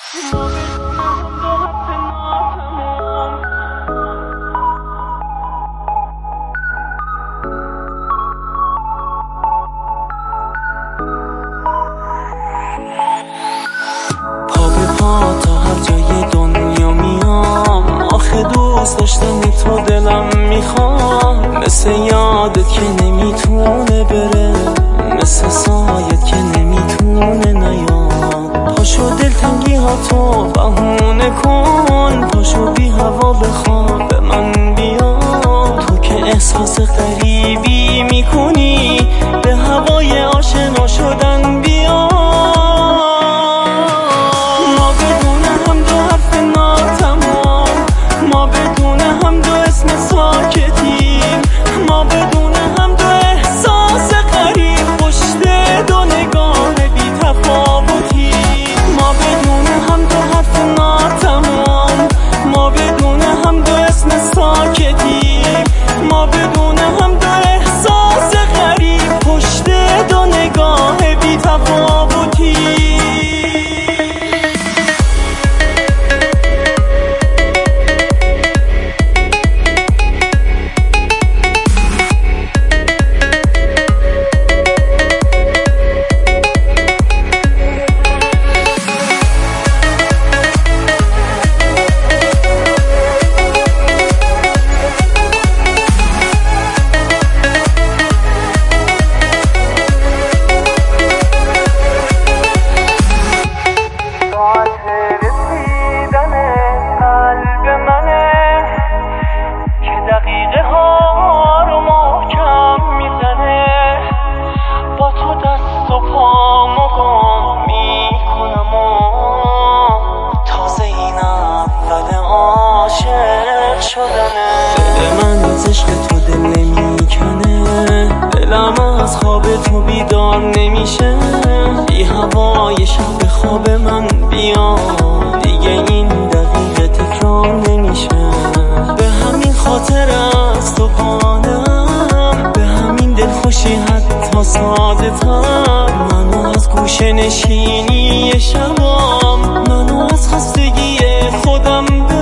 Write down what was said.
پا به پا تا هر جای دنیا میام، آخه دوست داشتن تو دلم میخوام. مثل یادت که نمیتونه بره، مثل سایت که نمیتونه نیاد. پاشو دلتنگی ها تو بهونه کن، پاشو بی هوا بخواب به من بیا. تو که احساس غریبی میکنی، به هوای آشنا شدن بیا. ما بدون هم دو حرف ناتمام، ما بدون هم دو اسم ساکتیم، ما بدون هم دو احساس غریب پشت دو نگاه بی تفاوتی. ما بدون هم دو حرف ناتمام، ما بدون هم دو اسم ساکتیم، ما بدون هم دو احساس غریب پشت دو نگاه بی تفاوتی. دل من از عشق تو دل نمیکنه، دلم از خواب تو بیدار نمیشه. بی هوای شب خواب من بیا، دیگه این دقیقه تکرار نمیشه. به همین خاطر از تو قانم، به همین دلخوشی حتی ساده تر. منو از گوشه نشینی شبام، منو از خستگی خودم